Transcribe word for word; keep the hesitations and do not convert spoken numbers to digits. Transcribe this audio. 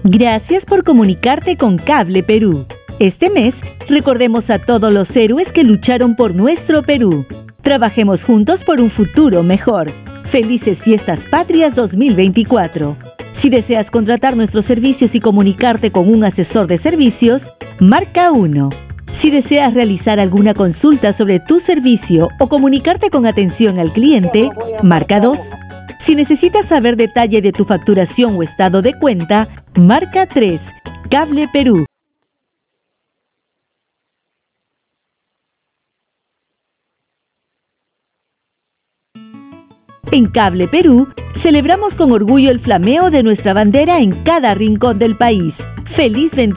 Gracias por comunicarte con Cable Perú. Este mes, recordemos a todos los héroes que lucharon por nuestro Perú. Trabajemos juntos por un futuro mejor. Felices Fiestas Patrias dos mil veinticuatro. Si deseas contratar nuestros servicios y comunicarte con un asesor de servicios, marca uno. Si deseas realizar alguna consulta sobre tu servicio o comunicarte con atención al cliente, marca dos. Si necesitas saber detalle de tu facturación o estado de cuenta, marca tres. Cable Perú. En Cable Perú, celebramos con orgullo el flameo de nuestra bandera en cada rincón del país. ¡Feliz veintiuno!